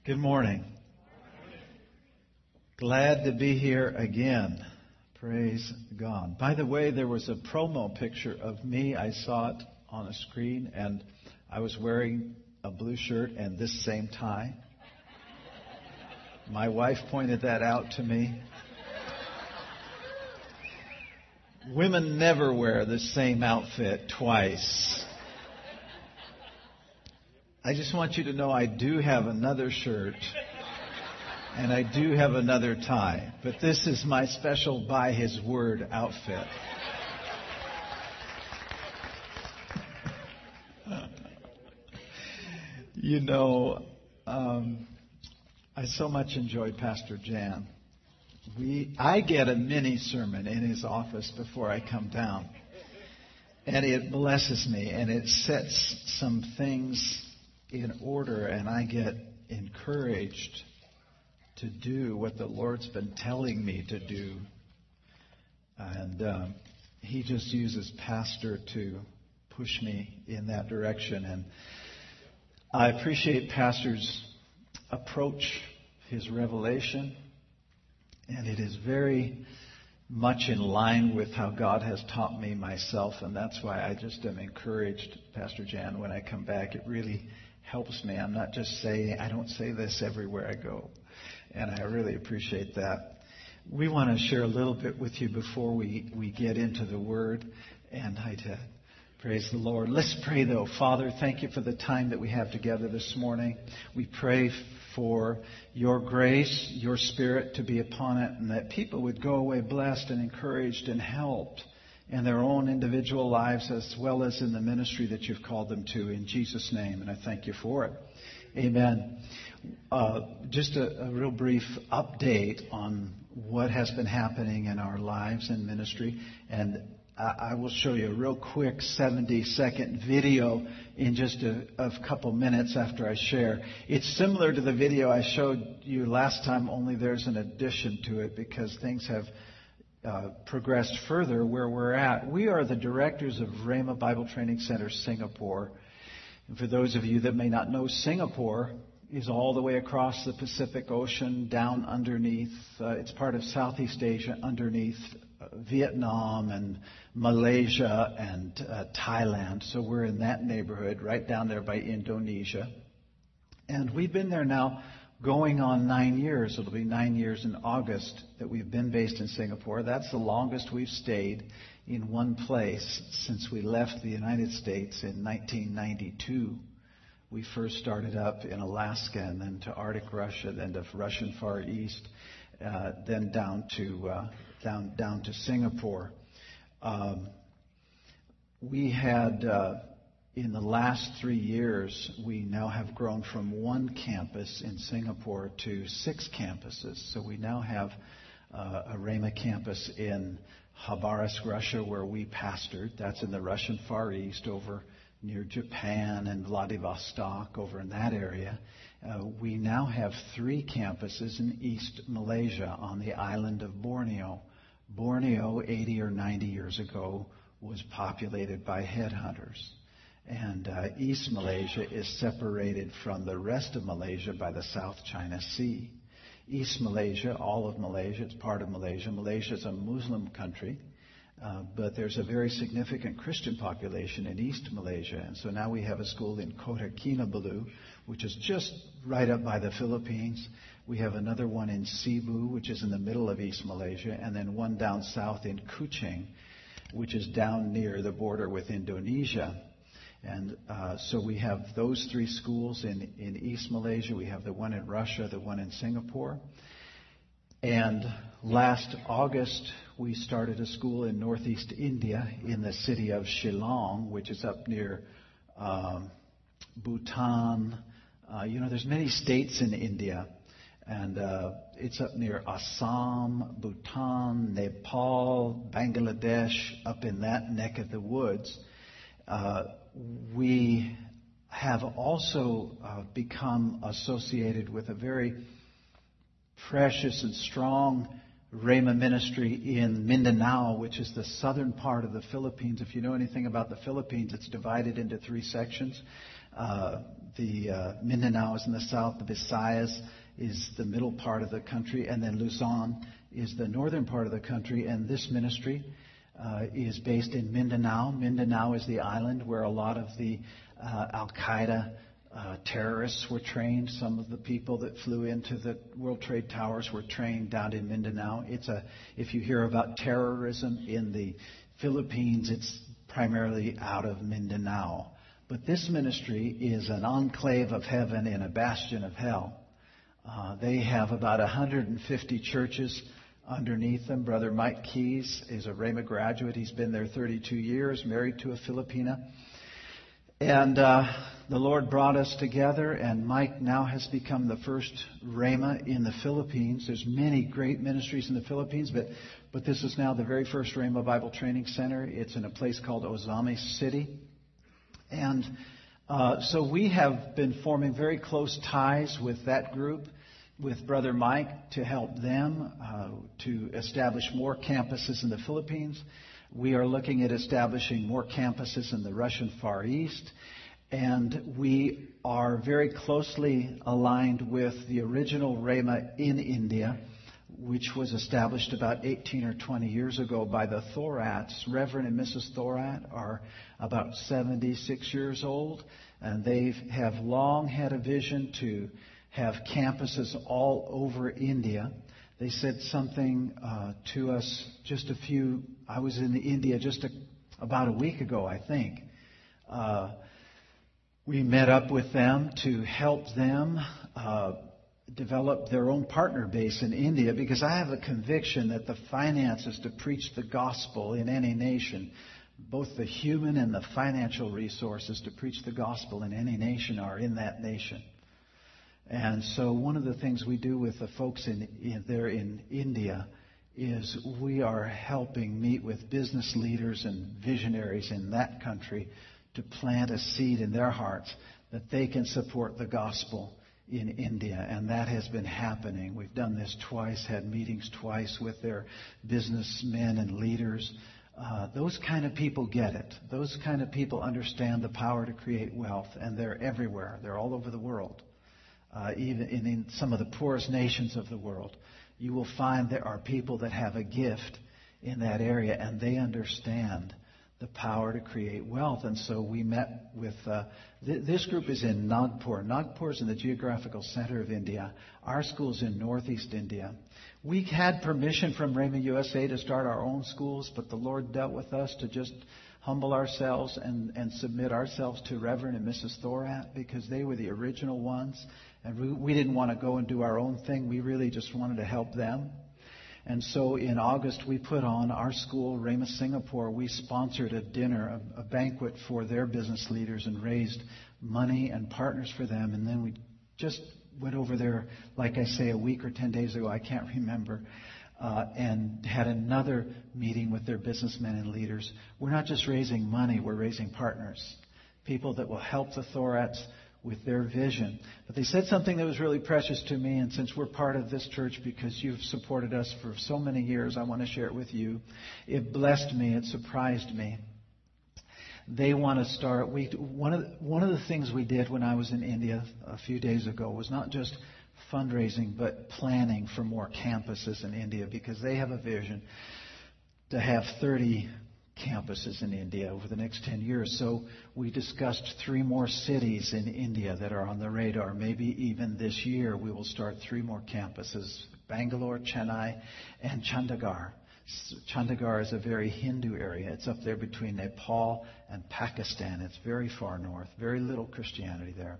Good morning. Glad to be here again. Praise God. By the way, there was a promo picture of me. I saw it on a screen, and I was wearing a blue shirt and this same tie. My wife pointed that out to me. Women never wear the same outfit twice. I just want you to know I do have another shirt and I do have another tie, but this is my special by His Word outfit. You know, I so much enjoy Pastor Jan. I get a mini sermon in his office before I come down, and it blesses me, and it sets some things in order, and I get encouraged to do what the Lord's been telling me to do. And he just uses Pastor to push me in that direction. And I appreciate Pastor's approach, his revelation, and it is very much in line with how God has taught me myself, and that's why I just am encouraged, Pastor Jan, when I come back. It really helps me. I'm not just saying, I don't say this everywhere I go, and I really appreciate that. We want to share a little bit with you before we get into the Word, and praise the Lord. Let's pray, though. Father, thank you for the time that we have together this morning. We pray for your grace, your Spirit to be upon it, and that people would go away blessed and encouraged and helped in their own individual lives as well as in the ministry that you've called them to, in Jesus' name. And I thank you for it. Amen. Just a real brief update on what has been happening in our lives and ministry. And I will show you a real quick 70-second video in just a couple minutes after I share. It's similar to the video I showed you last time, only there's an addition to it because things have progressed further where we're at. We are the directors of Rhema Bible Training Center, Singapore. And for those of you that may not know, Singapore is all the way across the Pacific Ocean, down underneath. It's part of Southeast Asia, underneath Vietnam and Malaysia and Thailand. So we're in that neighborhood, right down there by Indonesia. And we've been there now going on 9 years. It'll be 9 years in August that we've been based in Singapore. That's the longest we've stayed in one place since we left the United States in 1992. We first started up in Alaska and then to Arctic Russia, then to Russian Far East, then down to Singapore. We had in the last 3 years, we now have grown from one campus in Singapore to 6 campuses. So we now have a Rhema campus in Khabarovsk, Russia, where we pastored. That's in the Russian Far East, over near Japan and Vladivostok, over in that area. We now have 3 campuses in East Malaysia on the island of Borneo. Borneo, 80 or 90 years ago, was populated by headhunters. And East Malaysia is separated from the rest of Malaysia by the South China Sea. East Malaysia, all of Malaysia, it's part of Malaysia. Malaysia is a Muslim country, but there's a very significant Christian population in East Malaysia. And so now we have a school in Kota Kinabalu, which is just right up by the Philippines. We have another one in Cebu, which is in the middle of East Malaysia, and then one down south in Kuching, which is down near the border with Indonesia. And so we have those 3 schools in East Malaysia. We have the one in Russia, the one in Singapore. And last August, we started a school in northeast India in the city of Shillong, which is up near Bhutan. There's many states in India. And it's up near Assam, Bhutan, Nepal, Bangladesh, up in that neck of the woods. We have also become associated with a very precious and strong Rhema ministry in Mindanao, which is the southern part of the Philippines. If you know anything about the Philippines, it's divided into 3 sections. Mindanao is in the south. The Visayas is the middle part of the country. And then Luzon is the northern part of the country. And this ministry is based in Mindanao. Mindanao is the island where a lot of the Al-Qaeda terrorists were trained. Some of the people that flew into the World Trade Towers were trained down in Mindanao. If you hear about terrorism in the Philippines, it's primarily out of Mindanao. But this ministry is an enclave of heaven in a bastion of hell. They have about 150 churches underneath them. Brother Mike Keys is a Rhema graduate. He's been there 32 years, married to a Filipina. And the Lord brought us together, and Mike now has become the first Rhema in the Philippines. There's many great ministries in the Philippines, but this is now the very first Rhema Bible Training Center. It's in a place called Ozami City. And so we have been forming very close ties with that group, with Brother Mike, to help them to establish more campuses in the Philippines. We are looking at establishing more campuses in the Russian Far East. And we are very closely aligned with the original Rhema in India, which was established about 18 or 20 years ago by the Thorats. Reverend and Mrs. Thorat are about 76 years old, and they have long had a vision to have campuses all over India. They said something to us I was in India about a week ago, I think. We met up with them to help them develop their own partner base in India, because I have a conviction that the finances to preach the gospel in any nation, both the human and the financial resources to preach the gospel in any nation, are in that nation. And so one of the things we do with the folks there in India is we are helping meet with business leaders and visionaries in that country to plant a seed in their hearts that they can support the gospel in India. And that has been happening. We've done this twice, had meetings twice with their businessmen and leaders. Those kind of people get it. Those kind of people understand the power to create wealth, and they're everywhere. They're all over the world. Even in some of the poorest nations of the world, you will find there are people that have a gift in that area, and they understand the power to create wealth. And so we met with, this group is in Nagpur. Nagpur is in the geographical center of India. Our school's in northeast India. We had permission from Rhema USA to start our own schools, but the Lord dealt with us to just humble ourselves and submit ourselves to Reverend and Mrs. Thorat, because they were the original ones. And we didn't want to go and do our own thing. We really just wanted to help them. And so in August, we put on our school, Rhema Singapore. We sponsored a dinner, a banquet for their business leaders, and raised money and partners for them. And then we just went over there, like I say, a week or 10 days ago, I can't remember, and had another meeting with their businessmen and leaders. We're not just raising money, we're raising partners, people that will help the Thorats with their vision. But they said something that was really precious to me, and since we're part of this church because you've supported us for so many years, I want to share it with you. It blessed me. It surprised me. They want to start. One of the things we did when I was in India a few days ago was not just fundraising, but planning for more campuses in India, because they have a vision to have 30 campuses in India over the next 10 years. So we discussed 3 more cities in India that are on the radar. Maybe even this year we will start 3 more campuses: Bangalore, Chennai, and Chandigarh. Chandigarh is a very Hindu area. It's up there between Nepal and Pakistan. It's very far north. Very little Christianity there.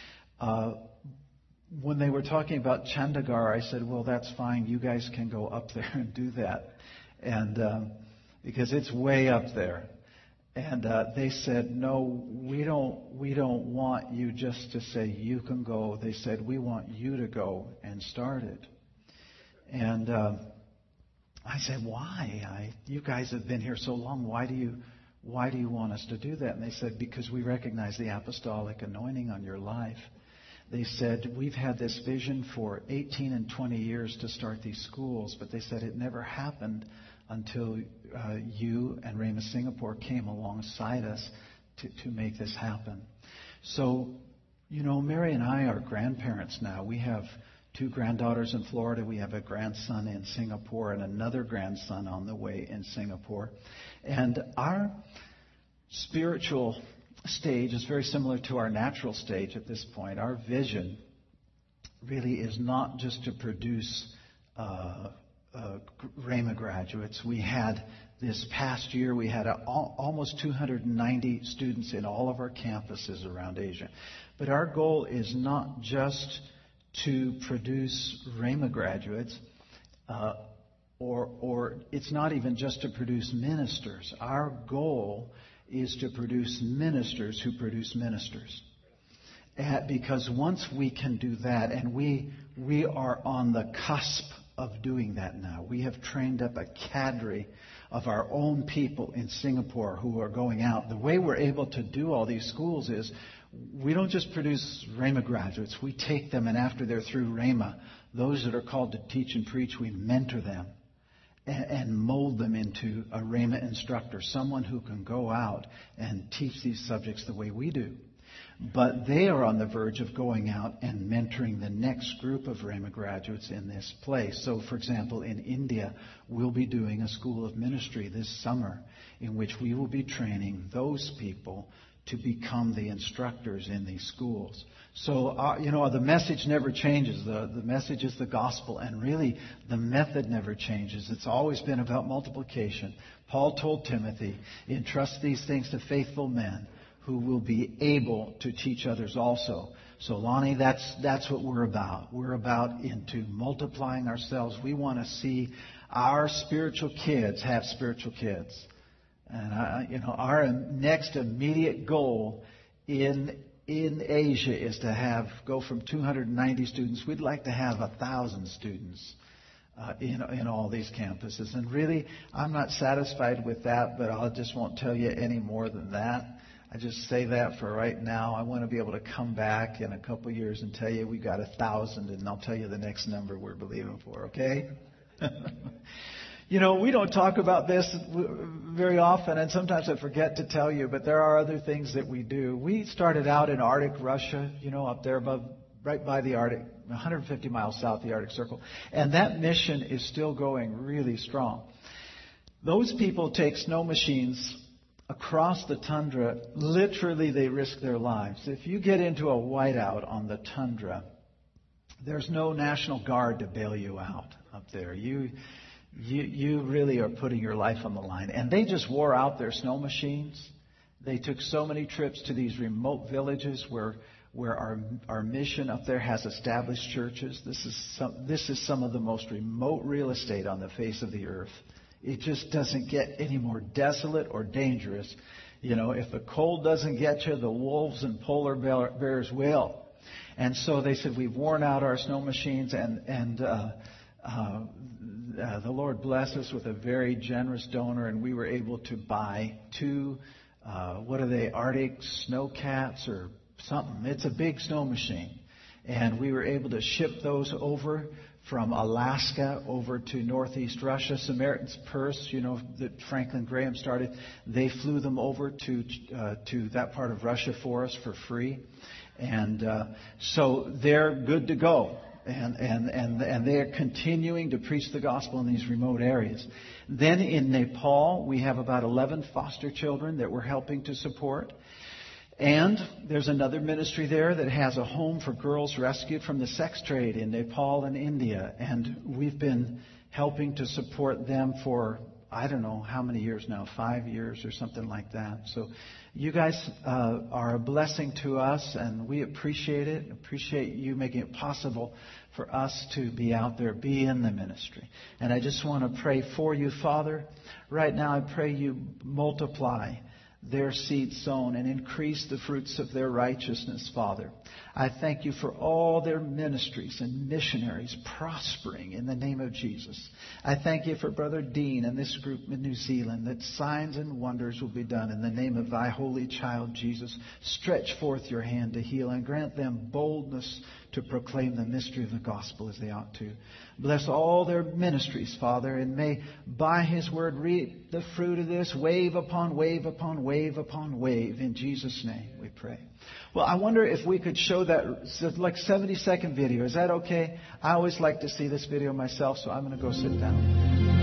When they were talking about Chandigarh, I said, well, that's fine. You guys can go up there and do that. And because it's way up there. And they said, no, we don't want you just to say you can go. They said, we want you to go and start it. And I said, why? You guys have been here so long. Why do you want us to do that? And they said, because we recognize the apostolic anointing on your life. They said, we've had this vision for 18 and 20 years to start these schools, but they said it never happened until you and Rhema Singapore came alongside us to make this happen. So, Mary and I are grandparents now. We have 2 granddaughters in Florida. We have a grandson in Singapore and another grandson on the way in Singapore. And our spiritual stage is very similar to our natural stage at this point. Our vision really is not just to produce Rhema graduates. We had this past year, we had almost 290 students in all of our campuses around Asia. But our goal is not just to produce Rhema graduates, or it's not even just to produce ministers. Our goal is to produce ministers who produce ministers. Because once we can do that, and we are on the cusp of doing that now. We have trained up a cadre of our own people in Singapore who are going out. The way we're able to do all these schools is we don't just produce Rhema graduates. We take them, and after they're through Rhema, those that are called to teach and preach, we mentor them and mold them into a Rhema instructor, someone who can go out and teach these subjects the way we do. But they are on the verge of going out and mentoring the next group of Rhema graduates in this place. So, for example, in India, we'll be doing a school of ministry this summer in which we will be training those people to become the instructors in these schools. So, the message never changes. The message is the gospel, and really the method never changes. It's always been about multiplication. Paul told Timothy, entrust these things to faithful men who will be able to teach others also. So, Lonnie, that's what we're about. We're about into multiplying ourselves. We want to see our spiritual kids have spiritual kids. And our next immediate goal in Asia is to go from 290 students. We'd like to have 1,000 students in all these campuses. And really, I'm not satisfied with that, but I just won't tell you any more than that. I just say that for right now. I want to be able to come back in a couple of years and tell you we got 1,000, and I'll tell you the next number we're believing for, okay? We don't talk about this very often, and sometimes I forget to tell you, but there are other things that we do. We started out in Arctic Russia, up there right by the Arctic, 150 miles south of the Arctic Circle, and that mission is still going really strong. Those people take snow machines across the tundra. Literally, they risk their lives. If you get into a whiteout on the tundra, there's no National Guard to bail you out up there. You really are putting your life on the line. And they just wore out their snow machines. They took so many trips to these remote villages where our mission up there has established churches. This is some of the most remote real estate on the face of the earth. It just doesn't get any more desolate or dangerous. If the cold doesn't get you, the wolves and polar bears will. And so they said, we've worn out our snow machines, and the Lord blessed us with a very generous donor, and we were able to buy 2, Arctic Snowcats or something. It's a big snow machine. And we were able to ship those over from Alaska over to northeast Russia. Samaritan's Purse, that Franklin Graham started, they flew them over to that part of Russia for us for free. And so they're good to go. And they are continuing to preach the gospel in these remote areas. Then in Nepal, we have about 11 foster children that we're helping to support. And there's another ministry there that has a home for girls rescued from the sex trade in Nepal and India. And we've been helping to support them for, I don't know how many years now, 5 years or something like that. So you guys are a blessing to us, and we appreciate it. Appreciate you making it possible for us to be out there, be in the ministry. And I just want to pray for you, Father. Right now I pray you multiply their seed sown and increase the fruits of their righteousness, Father. I thank you for all their ministries and missionaries prospering in the name of Jesus. I thank you for Brother Dean and this group in New Zealand, that signs and wonders will be done in the name of thy holy child, Jesus. Stretch forth your hand to heal and grant them boldness to proclaim the mystery of the gospel as they ought to. Bless all their ministries, Father, and may by his word reap the fruit of this, wave upon wave upon wave upon wave. In Jesus' name we pray. Well, I wonder if we could show that, it's like 70-second video. Is that okay? I always like to see this video myself, so I'm going to go sit down.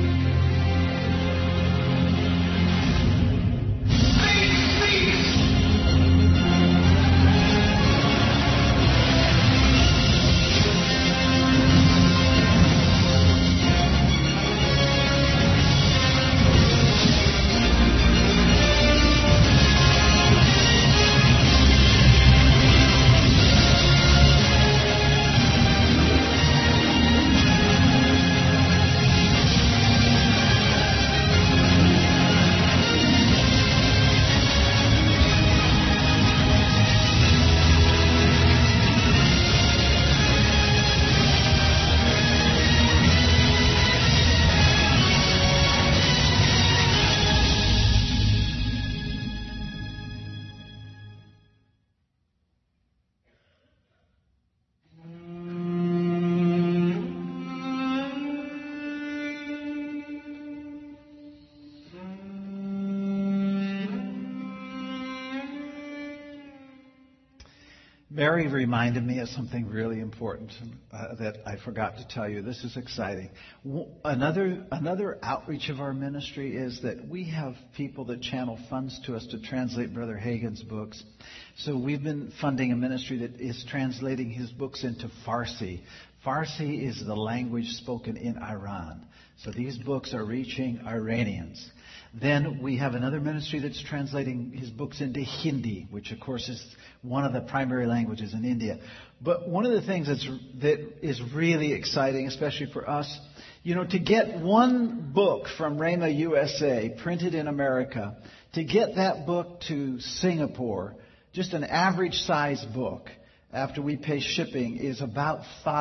Mary reminded me of something really important that I forgot to tell you. This is exciting. Another outreach of our ministry is that we have people that channel funds to us to translate Brother Hagin's books. So we've been funding a ministry that is translating his books into Farsi. Farsi is the language spoken in Iran. So these books are reaching Iranians. Then we have another ministry that's translating his books into Hindi, which of course is one of the primary languages in India. But one of the things that is really exciting, especially for us, to get one book from Rhema USA printed in America, to get that book to Singapore, just an average size book, after we pay shipping, is about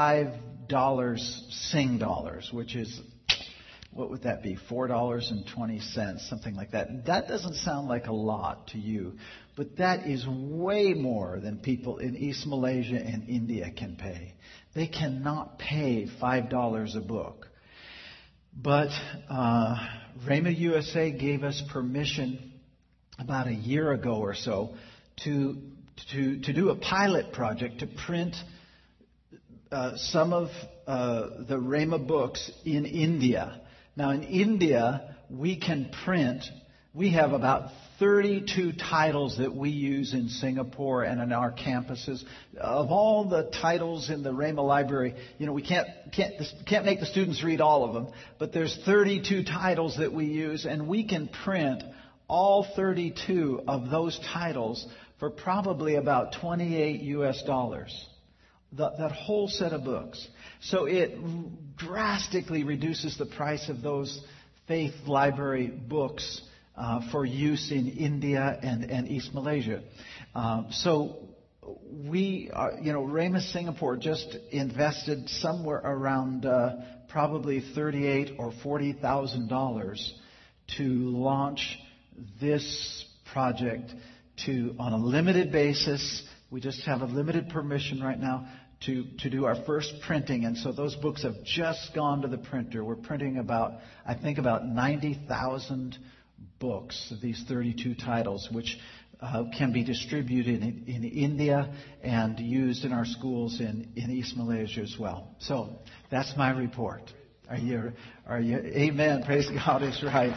$5 Sing dollars, which is, what would that be? $4.20, something like that. That doesn't sound like a lot to you, but that is way more than people in East Malaysia and India can pay. They cannot pay $5 a book. But Rhema USA gave us permission about a year ago or so to do a pilot project to print some of the Rhema books in India. Now, in India, we have about 32 titles that we use in Singapore and in our campuses. Of all the titles in the Rhema library, we can't make the students read all of them, but there's 32 titles that we use, and we can print all 32 of those titles for probably about $28. That whole set of books. So it drastically reduces the price of those faith library books for use in India and East Malaysia. So we are, Rhema Singapore just invested somewhere around probably $38,000 or $40,000 to launch this project on a limited basis. We just have a limited permission right now to do our first printing. And so those books have just gone to the printer. We're printing about 90,000 books of these 32 titles, which can be distributed in India and used in our schools in East Malaysia as well. So that's my report. Are you? Amen. Praise God is right.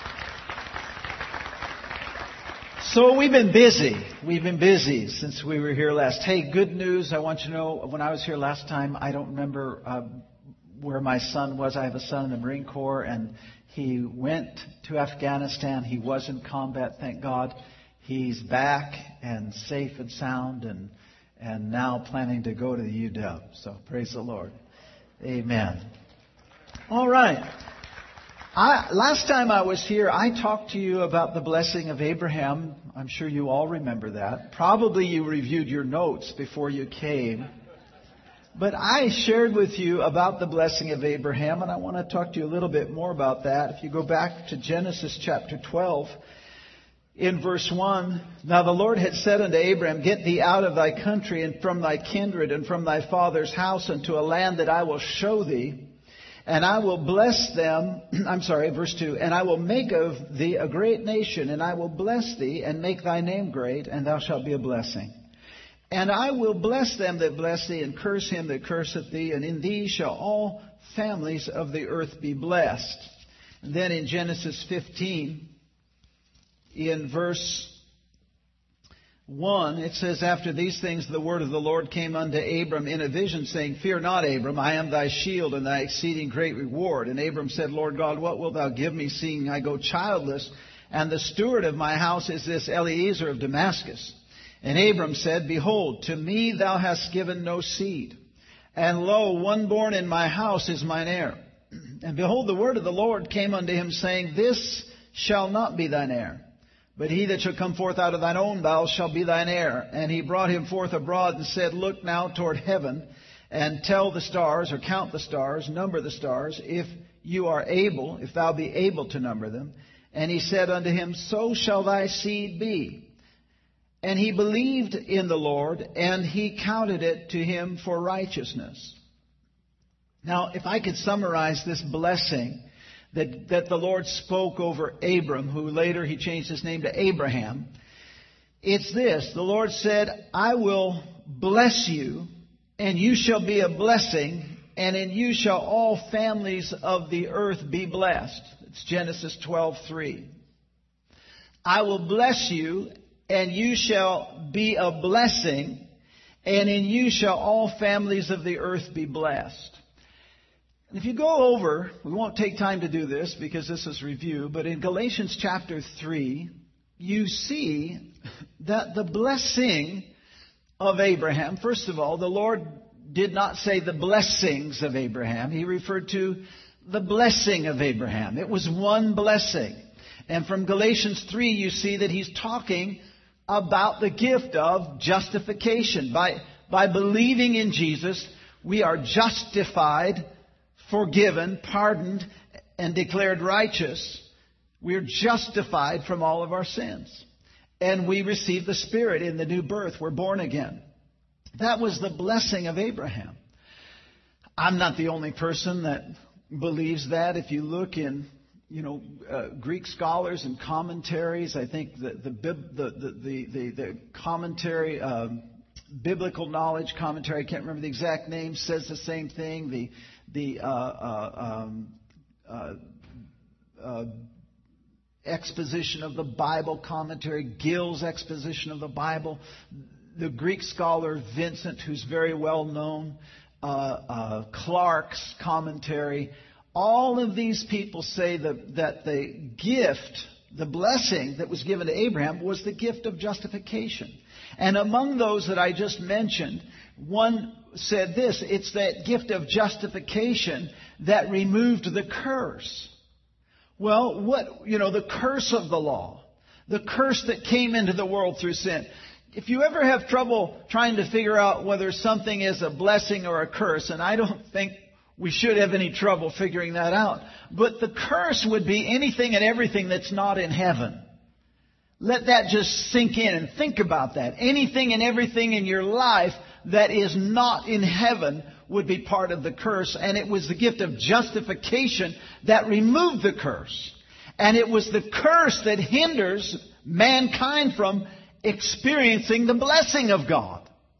So we've been busy. We've been busy since we were here last. Hey, good news. I want you to know, when I was here last time, I don't remember where my son was. I have a son in the Marine Corps, and he went to Afghanistan. He was in combat, thank God. He's back and safe and sound and now planning to go to the UW. So praise the Lord. Amen. All right. Last time I was here, I talked to you about the blessing of Abraham. I'm sure you all remember that. Probably you reviewed your notes before you came. But I shared with you about the blessing of Abraham, and I want to talk to you a little bit more about that. If you go back to Genesis chapter 12, in verse 1, "Now the Lord had said unto Abraham, Get thee out of thy country and from thy kindred and from thy father's house unto a land that I will show thee. And I will bless them," verse 2, "And I will make of thee a great nation, and I will bless thee and make thy name great, and thou shalt be a blessing. And I will bless them that bless thee, and curse him that curseth thee, and in thee shall all families of the earth be blessed. And then in Genesis 15, in verse 1, it says, After these things the word of the Lord came unto Abram in a vision, saying, Fear not, Abram, I am thy shield and thy exceeding great reward. And Abram said, Lord God, what wilt thou give me, seeing I go childless? And the steward of my house is this Eliezer of Damascus. And Abram said, Behold, to me thou hast given no seed. And lo, one born in my house is mine heir. And behold, the word of the Lord came unto him, saying, This shall not be thine heir, but he that shall come forth out of thine own bowels shall be thine heir. And he brought him forth abroad and said, Look now toward heaven, and tell the stars, or count the stars, number the stars, if you are able, if thou be able to number them. And he said unto him, So shall thy seed be. And he believed in the Lord, and he counted it to him for righteousness. Now, if I could summarize this blessing that the Lord spoke over Abram, who later he changed his name to Abraham, it's this. The Lord said, I will bless you, and you shall be a blessing, and in you shall all families of the earth be blessed. It's Genesis 12:3. I will bless you, and you shall be a blessing, and in you shall all families of the earth be blessed. And if you go over, we won't take time to do this because this is review, but in Galatians chapter 3, you see that the blessing of Abraham, first of all, the Lord did not say the blessings of Abraham. He referred to the blessing of Abraham. It was one blessing. And from Galatians 3, you see that he's talking about the gift of justification. By believing in Jesus, we are justified, forgiven, pardoned, and declared righteous. We're justified from all of our sins. And we receive the Spirit in the new birth. We're born again. That was the blessing of Abraham. I'm not the only person that believes that. If you look in Greek scholars and commentaries, I think the commentary, biblical knowledge commentary, I can't remember the exact name, says the same thing. The exposition of the Bible commentary, Gill's exposition of the Bible, the Greek scholar Vincent, who's very well known, Clark's commentary. All of these people say that the gift, the blessing that was given to Abraham was the gift of justification. And among those that I just mentioned, one said this, it's that gift of justification that removed the curse. Well, the curse of the law, the curse that came into the world through sin. If you ever have trouble trying to figure out whether something is a blessing or a curse, and I don't think we should have any trouble figuring that out. But the curse would be anything and everything that's not in heaven. Let that just sink in and think about that. Anything and everything in your life that is not in heaven would be part of the curse. And it was the gift of justification that removed the curse. And it was the curse that hinders mankind from experiencing the blessing of God.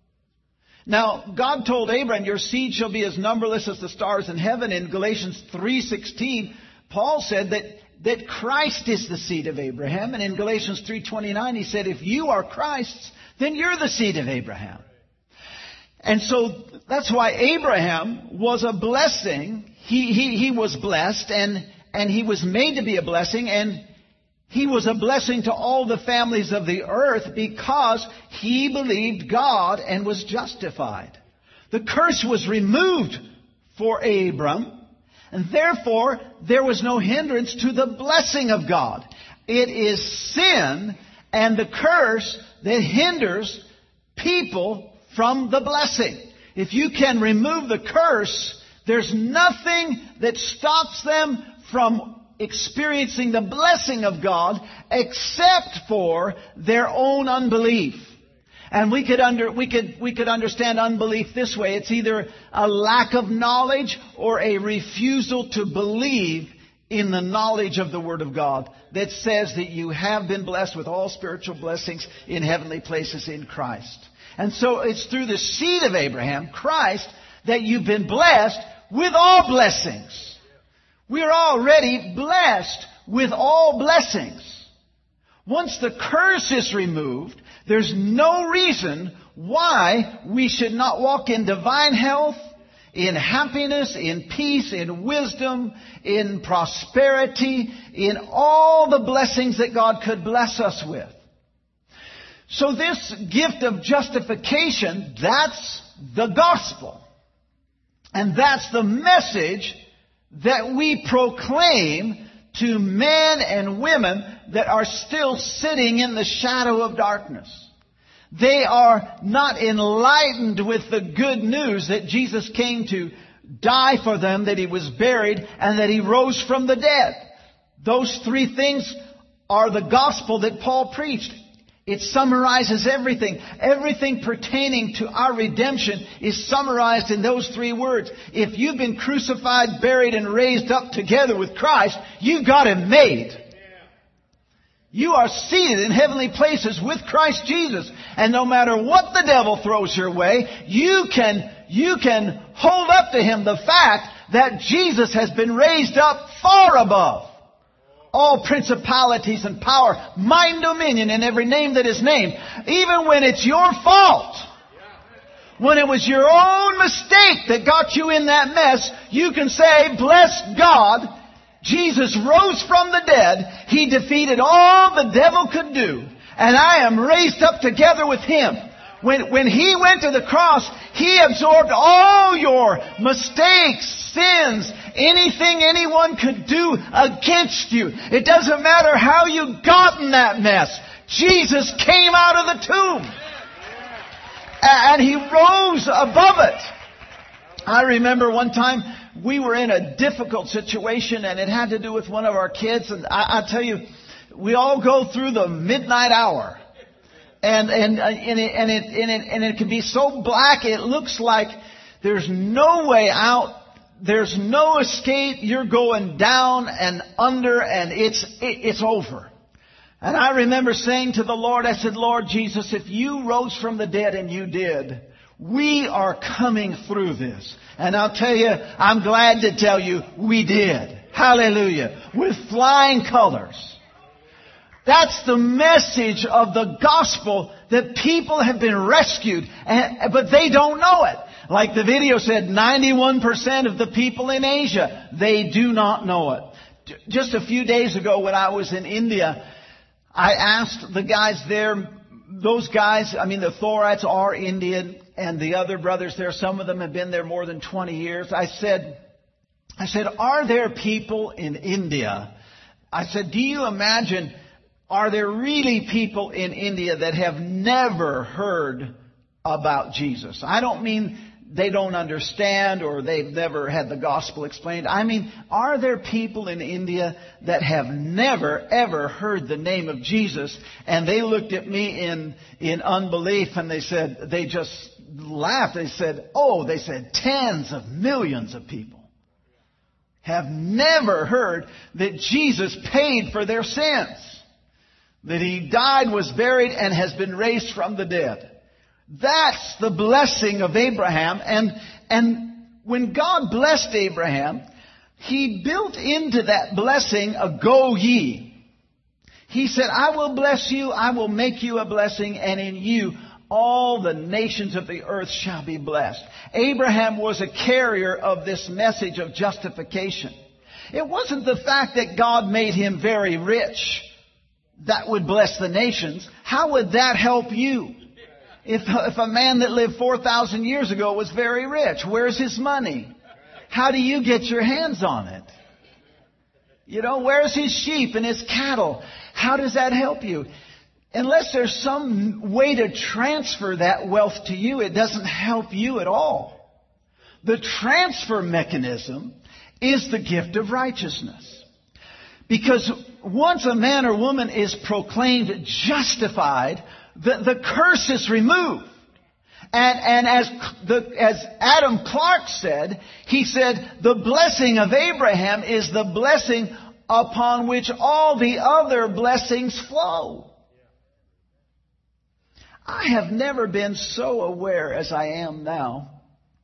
Now, God told Abraham, your seed shall be as numberless as the stars in heaven. In Galatians 3:16, Paul said that Christ is the seed of Abraham. And in Galatians 3:29, he said, if you are Christ's, then you're the seed of Abraham. And so that's why Abraham was a blessing. He was blessed, and he was made to be a blessing, and he was a blessing to all the families of the earth because he believed God and was justified. The curse was removed for Abram, and therefore there was no hindrance to the blessing of God. It is sin and the curse that hinders people from the blessing. If you can remove the curse, there's nothing that stops them from experiencing the blessing of God except for their own unbelief. And we could understand unbelief this way. It's either a lack of knowledge or a refusal to believe in the knowledge of the Word of God that says that you have been blessed with all spiritual blessings in heavenly places in Christ. And so it's through the seed of Abraham, Christ, that you've been blessed with all blessings. We're already blessed with all blessings. Once the curse is removed, there's no reason why we should not walk in divine health, in happiness, in peace, in wisdom, in prosperity, in all the blessings that God could bless us with. So this gift of justification, that's the gospel. And that's the message that we proclaim to men and women that are still sitting in the shadow of darkness. They are not enlightened with the good news that Jesus came to die for them, that He was buried, and that He rose from the dead. Those three things are the gospel that Paul preached. It summarizes everything. Everything pertaining to our redemption is summarized in those three words. If you've been crucified, buried, and raised up together with Christ, you've got it made. You are seated in heavenly places with Christ Jesus. And no matter what the devil throws your way, you can hold up to him the fact that Jesus has been raised up far above all principalities and power, might and dominion, in every name that is named. Even when it's your fault, when it was your own mistake that got you in that mess, you can say, bless God, Jesus rose from the dead. He defeated all the devil could do. And I am raised up together with Him. When He went to the cross, He absorbed all your mistakes, sins, anything anyone could do against you. It doesn't matter how you got in that mess. Jesus came out of the tomb. And He rose above it. I remember one time we were in a difficult situation, and it had to do with one of our kids. And I tell you, we all go through the midnight hour. And it can be so black, it looks like there's no way out. There's no escape. You're going down and under, and it's over. And I remember saying to the Lord, I said, Lord Jesus, if You rose from the dead, and You did, we are coming through this. And I'll tell you, I'm glad to tell you, we did. Hallelujah. With flying colors. That's the message of the gospel, that people have been rescued, but they don't know it. Like the video said, 91% of the people in Asia, they do not know it. Just a few days ago when I was in India, I asked the guys there, those guys, the Thorites are Indian, and the other brothers there, some of them have been there more than 20 years. I said, are there people in India? I said, do you imagine, are there really people in India that have never heard about Jesus? I don't mean they don't understand or they've never had the gospel explained. I mean, are there people in India that have never, ever heard the name of Jesus? And they looked at me in unbelief, and they just laughed. They said, tens of millions of people have never heard that Jesus paid for their sins, that He died, was buried, and has been raised from the dead. That's the blessing of Abraham. And when God blessed Abraham, He built into that blessing a go ye. He said, I will bless you, I will make you a blessing, and in you all the nations of the earth shall be blessed. Abraham was a carrier of this message of justification. It wasn't the fact that God made him very rich that would bless the nations. How would that help you? If a man that lived 4,000 years ago was very rich, where's his money? How do you get your hands on it? Where's his sheep and his cattle? How does that help you? Unless there's some way to transfer that wealth to you, it doesn't help you at all. The transfer mechanism is the gift of righteousness. Because once a man or woman is proclaimed justified, the curse is removed. And as Adam Clarke said, he said, the blessing of Abraham is the blessing upon which all the other blessings flow. I have never been so aware as I am now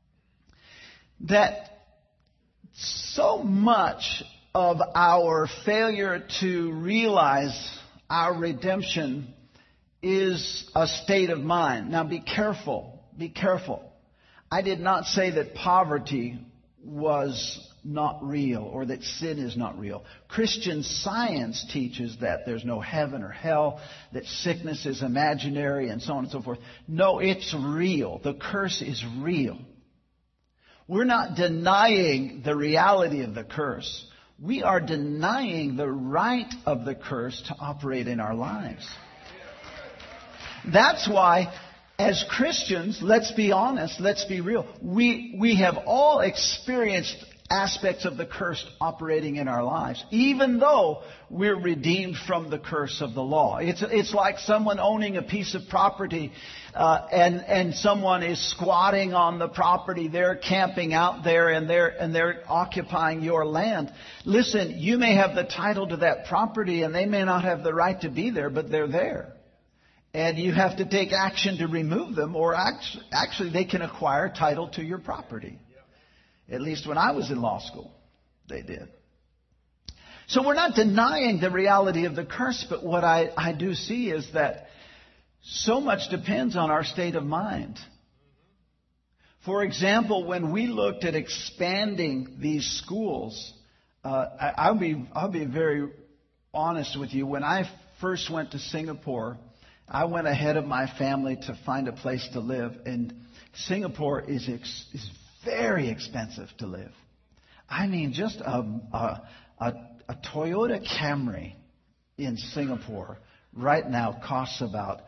that so much of our failure to realize our redemption is a state of mind. Now be careful. Be careful. I did not say that poverty was not real or that sin is not real. Christian Science teaches that there's no heaven or hell, that sickness is imaginary, and so on and so forth. No, it's real. The curse is real. We're not denying the reality of the curse. We are denying the right of the curse to operate in our lives. That's why, as Christians, let's be honest, let's be real. We have all experienced aspects of the curse operating in our lives, even though we're redeemed from the curse of the law. It's like someone owning a piece of property, and someone is squatting on the property. They're camping out there, and they're occupying your land. Listen, you may have the title to that property, and they may not have the right to be there, but they're there. And you have to take action to remove them, or actually they can acquire title to your property. At least when I was in law school, they did. So we're not denying the reality of the curse, but what I do see is that so much depends on our state of mind. For example, when we looked at expanding these schools, I'll be very honest with you. When I first went to Singapore, I went ahead of my family to find a place to live, and Singapore is very expensive to live. I mean, just a Toyota Camry in Singapore right now costs about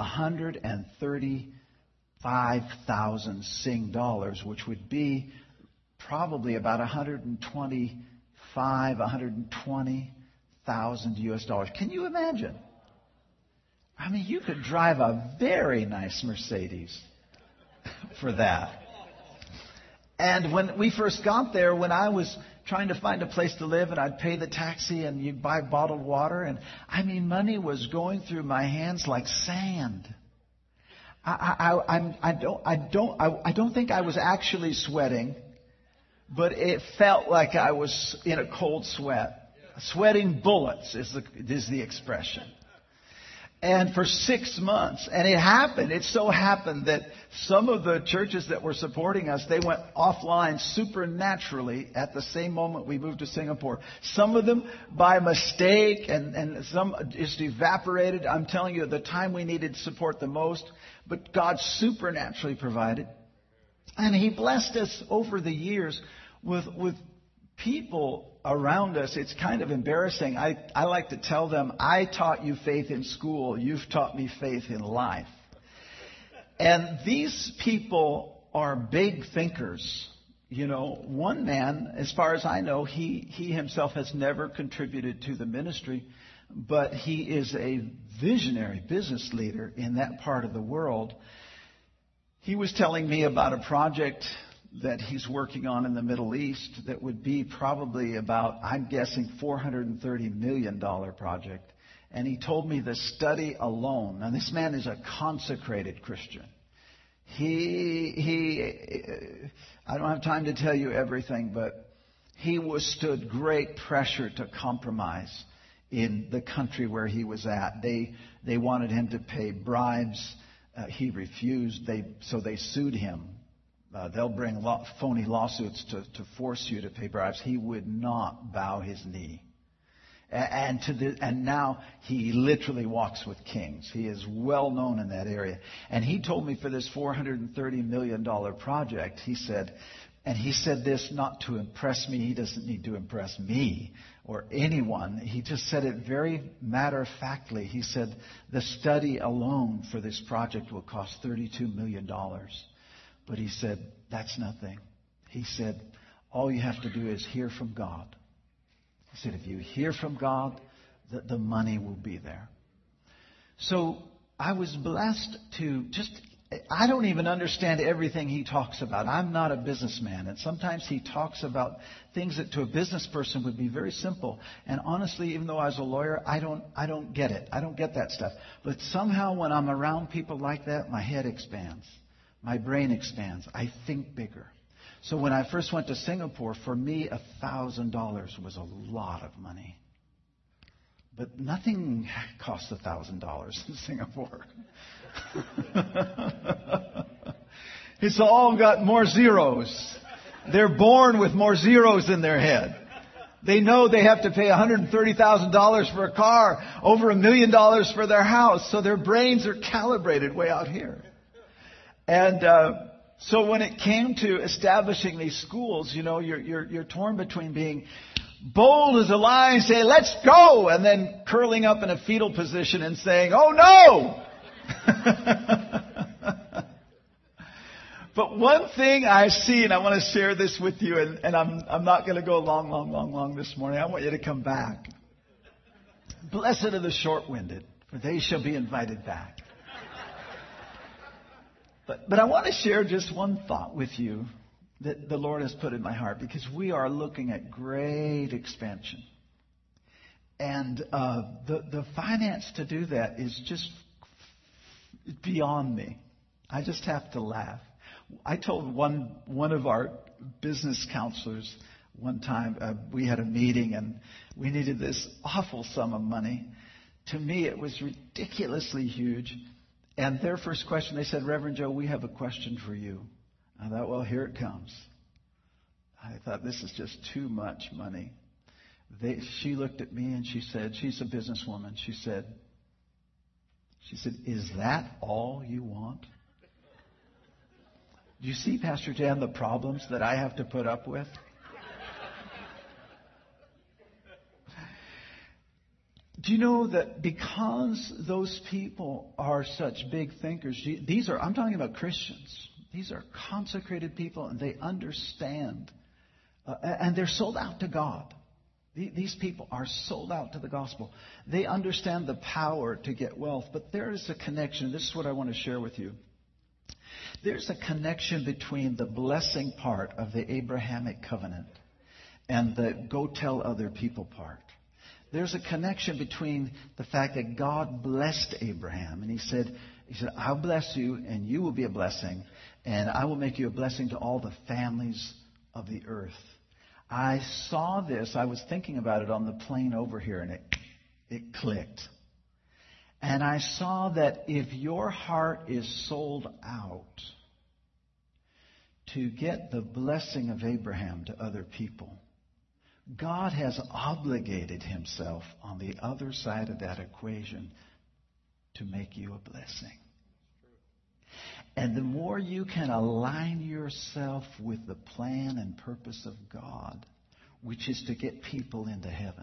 135,000 Sing dollars, which would be probably about 120,000 US dollars. Can you imagine? I mean, you could drive a very nice Mercedes for that. And when we first got there, when I was trying to find a place to live, and I'd pay the taxi and you'd buy bottled water, and I mean, money was going through my hands like sand. I don't think I was actually sweating, but it felt like I was in a cold sweat. Sweating bullets is the expression. And for 6 months, and it so happened that some of the churches that were supporting us, they went offline supernaturally at the same moment we moved to Singapore. Some of them by mistake, and some just evaporated. I'm telling you, at the time we needed support the most, but God supernaturally provided. And He blessed us over the years with people around us. It's kind of embarrassing. I like to tell them, I taught you faith in school. You've taught me faith in life. And these people are big thinkers. You know, one man, as far as I know, he himself has never contributed to the ministry, but he is a visionary business leader in that part of the world. He was telling me about a project that he's working on in the Middle East that would be probably about, I'm guessing, $430 million project. And he told me the study alone. Now, this man is a consecrated Christian. I don't have time to tell you everything, but he withstood great pressure to compromise in the country where he was at. They wanted him to pay bribes. He refused. So they sued him. They'll bring phony lawsuits to force you to pay bribes. He would not bow his knee. And now he literally walks with kings. He is well known in that area. And he told me for this $430 million project, he said this not to impress me. He doesn't need to impress me or anyone. He just said it very matter-of-factly. He said the study alone for this project will cost $32 million. But he said, that's nothing. He said, all you have to do is hear from God. He said, if you hear from God, the money will be there. So I was blessed to just I don't even understand everything he talks about. I'm not a businessman. And sometimes he talks about things that to a business person would be very simple. And honestly, even though I was a lawyer, I don't get it. I don't get that stuff. But somehow when I'm around people like that, my head expands. My brain expands. I think bigger. So when I first went to Singapore, for me, $1,000 was a lot of money. But nothing costs $1,000 in Singapore. It's all got more zeros. They're born with more zeros in their head. They know they have to pay $130,000 for a car, over $1 million for their house. So their brains are calibrated way out here. And so when it came to establishing these schools, you know, you're torn between being bold as a lion, say, let's go, and then curling up in a fetal position and saying, oh no! But one thing I see, and I want to share this with you, and I'm not going to go long this morning. I want you to come back. Blessed are the short-winded, for they shall be invited back. But I want to share just one thought with you that the Lord has put in my heart, because we are looking at great expansion. And the finance to do that is just beyond me. I just have to laugh. I told one of our business counselors one time, we had a meeting and we needed this awful sum of money. To me, it was ridiculously huge. And their first question, they said, Reverend Joe, we have a question for you. I thought, well, here it comes. I thought, this is just too much money. She looked at me and she said, she's a businesswoman. She said, is that all you want? Do you see, Pastor Jan, the problems that I have to put up with? Do you know that because those people are such big thinkers, I'm talking about Christians. These are consecrated people, and they understand, and they're sold out to God. These people are sold out to the gospel. They understand the power to get wealth, but there is a connection. This is what I want to share with you. There's a connection between the blessing part of the Abrahamic covenant and the go tell other people part. There's a connection between the fact that God blessed Abraham, and He said, I'll bless you, and you will be a blessing, and I will make you a blessing to all the families of the earth. I saw this. I was thinking about it on the plane over here, and it clicked. And I saw that if your heart is sold out to get the blessing of Abraham to other people, God has obligated Himself on the other side of that equation to make you a blessing. And the more you can align yourself with the plan and purpose of God, which is to get people into heaven.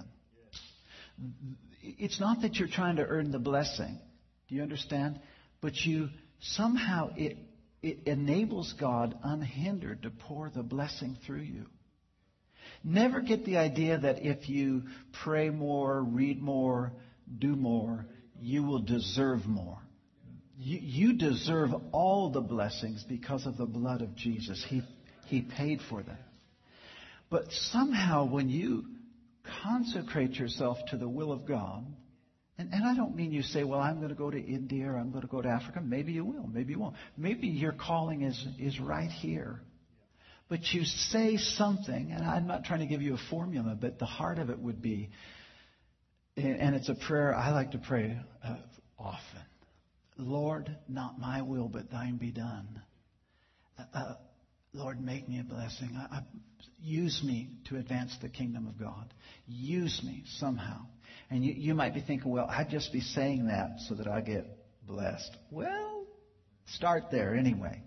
It's not that you're trying to earn the blessing. Do you understand? But somehow it enables God unhindered to pour the blessing through you. Never get the idea that if you pray more, read more, do more, you will deserve more. You deserve all the blessings because of the blood of Jesus. He paid for them. But somehow when you consecrate yourself to the will of God, and I don't mean you say, well, I'm going to go to India or I'm going to go to Africa. Maybe you will. Maybe you won't. Maybe your calling is right here. But you say something, and I'm not trying to give you a formula, but the heart of it would be, and it's a prayer I like to pray often. Lord, not my will, but thine be done. Lord, make me a blessing. Use me to advance the kingdom of God. Use me somehow. And you might be thinking, well, I'd just be saying that so that I get blessed. Well, start there anyway.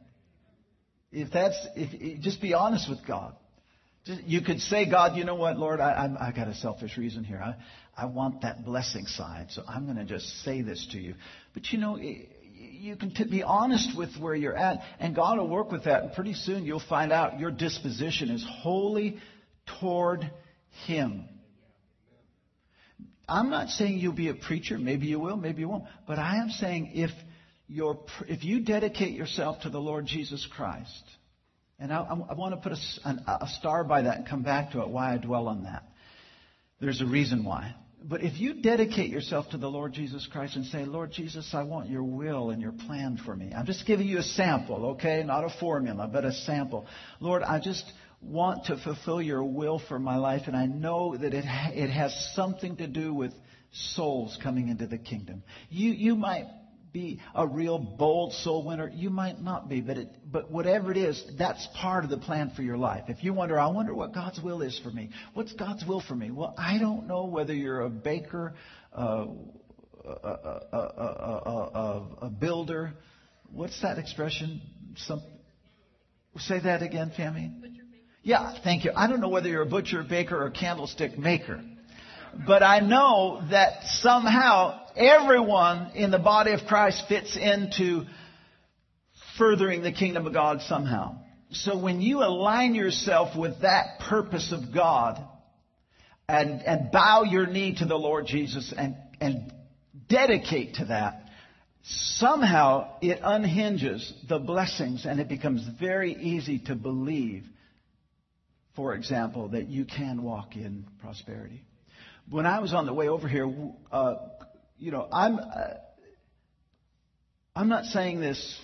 Just be honest with God. You could say, God, you know what, Lord, I got a selfish reason here. I want that blessing side, so I'm going to just say this to you. But you can be honest with where you're at, and God will work with that. And pretty soon you'll find out your disposition is wholly toward Him. I'm not saying you'll be a preacher. Maybe you will, maybe you won't. But I am saying if if you dedicate yourself to the Lord Jesus Christ, and I want to put a star by that and come back to it, why I dwell on that. There's a reason why. But if you dedicate yourself to the Lord Jesus Christ and say, Lord Jesus, I want your will and your plan for me. I'm just giving you a sample, okay? Not a formula, but a sample. Lord, I just want to fulfill your will for my life, and I know that it has something to do with souls coming into the kingdom. You might be a real bold soul winner. You might not be, but whatever it is, that's part of the plan for your life. If you wonder, I wonder what God's will is for me. What's God's will for me? Well, I don't know whether you're a baker, a builder. What's that expression? Say that again, Tammy. Yeah, thank you. I don't know whether you're a butcher, baker, or candlestick maker. But I know that somehow everyone in the body of Christ fits into furthering the kingdom of God somehow. So when you align yourself with that purpose of God and bow your knee to the Lord Jesus and dedicate to that, somehow it unhinges the blessings and it becomes very easy to believe, for example, that you can walk in prosperity. When I was on the way over here, I'm not saying this.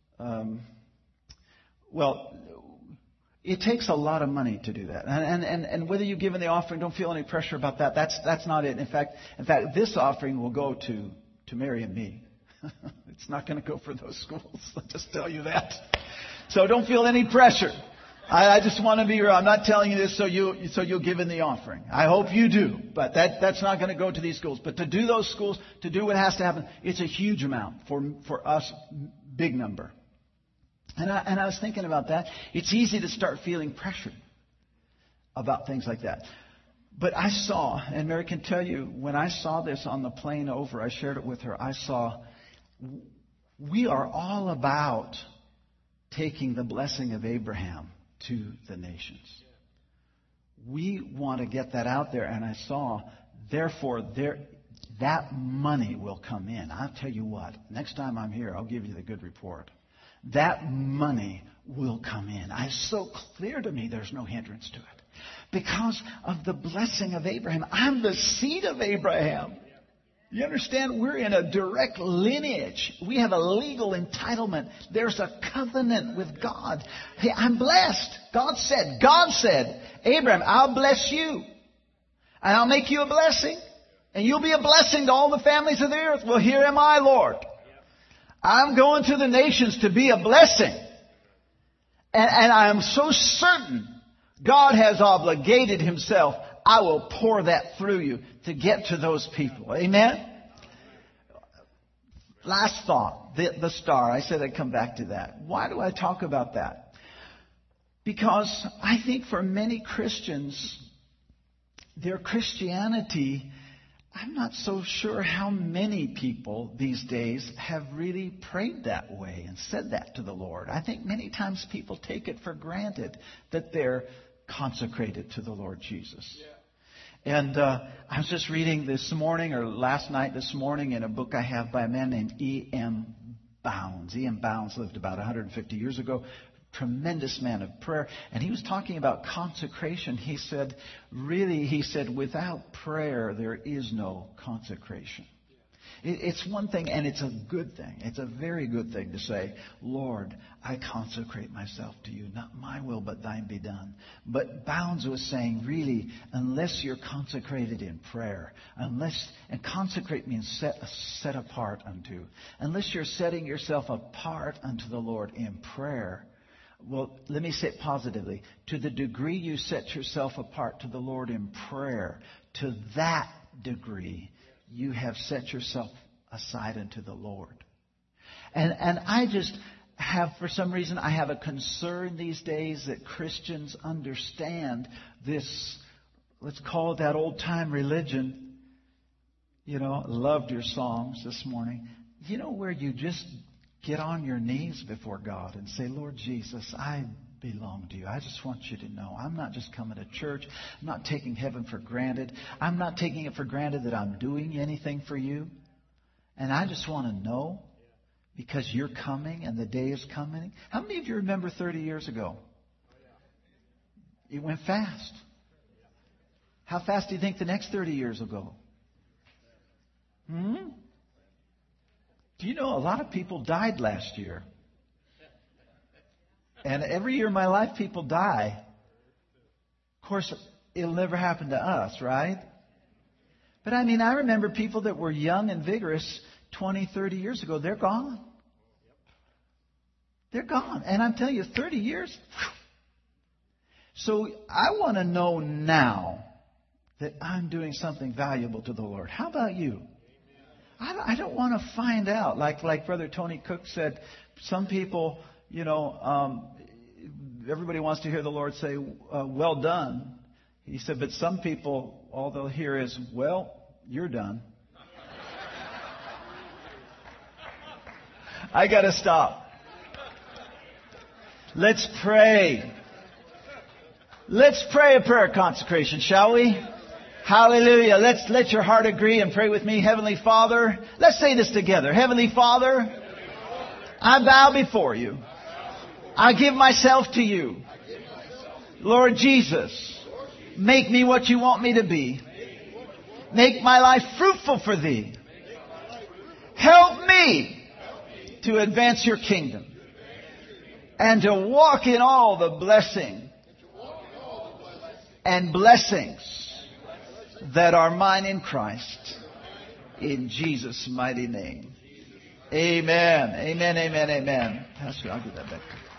It takes a lot of money to do that, and whether you give in the offering, don't feel any pressure about that. That's not it. In fact, this offering will go to Mary and me. It's not going to go for those schools. I'll just tell you that. So don't feel any pressure. I just want to be real. I'm not telling you this so you'll give in the offering. I hope you do. But that's not going to go to these schools. But to do those schools, to do what has to happen, it's a huge amount for us, big number. And I was thinking about that. It's easy to start feeling pressured about things like that. But I saw, and Mary can tell you, when I saw this on the plane over, I shared it with her, I saw we are all about taking the blessing of Abraham to the nations. We want to get that out there, and I saw, therefore, that money will come in. I'll tell you what, next time I'm here, I'll give you the good report. That money will come in. It's so clear to me there's no hindrance to it. Because of the blessing of Abraham. I'm the seed of Abraham. You understand? We're in a direct lineage. We have a legal entitlement. There's a covenant with God. Hey, I'm blessed. God said, Abraham, I'll bless you. And I'll make you a blessing. And you'll be a blessing to all the families of the earth. Well, here am I, Lord. I'm going to the nations to be a blessing. And I am so certain God has obligated Himself. I will pour that through you to get to those people. Amen? Last thought, the star. I said I'd come back to that. Why do I talk about that? Because I think for many Christians, their Christianity, I'm not so sure how many people these days have really prayed that way and said that to the Lord. I think many times people take it for granted that they're consecrated to the Lord Jesus. Yeah. And I was just reading this morning, or last night this morning, in a book I have by a man named E.M. Bounds. E.M. Bounds lived about 150 years ago. Tremendous man of prayer. And he was talking about consecration. He said, without prayer, there is no consecration. It's one thing, and it's a good thing. It's a very good thing to say, Lord, I consecrate myself to you. Not my will, but thine be done. But Bounds was saying, really, unless you're consecrated in prayer, and consecrate means set apart unto. Unless you're setting yourself apart unto the Lord in prayer, well, let me say it positively. To the degree you set yourself apart to the Lord in prayer, to that degree, you have set yourself aside unto the Lord. And I just have, for some reason, I have a concern these days that Christians understand this, let's call it that old-time religion. You know, loved your songs this morning. You know, where you just get on your knees before God and say, Lord Jesus, I belong to you. I just want you to know I'm not just coming to church. I'm not taking heaven for granted. I'm not taking it for granted that I'm doing anything for you. And I just want to know Because you're coming and the day is coming. How many of you remember 30 years ago? It went fast. How fast do you think the next 30 years will go? Do you know a lot of people died last year? And every year in my life, people die. Of course, it'll never happen to us, right? But I mean, I remember people that were young and vigorous 20, 30 years ago. They're gone. They're gone. And I'm telling you, 30 years. Whew. So I want to know now that I'm doing something valuable to the Lord. How about you? I don't want to find out. Like Brother Tony Cook said, some people, everybody wants to hear the Lord say, well done. He said, but some people, all they'll hear is, well, you're done. I got to stop. Let's pray. Let's pray a prayer of consecration, shall we? Hallelujah. Let your heart agree and pray with me. Heavenly Father, let's say this together. Heavenly Father, I bow before you. I give myself to you. Lord Jesus, make me what you want me to be. Make my life fruitful for thee. Help me to advance your kingdom and to walk in all the blessing and blessings that are mine in Christ. In Jesus' mighty name. Amen. Amen, amen, amen. Pastor, I'll give that back to you.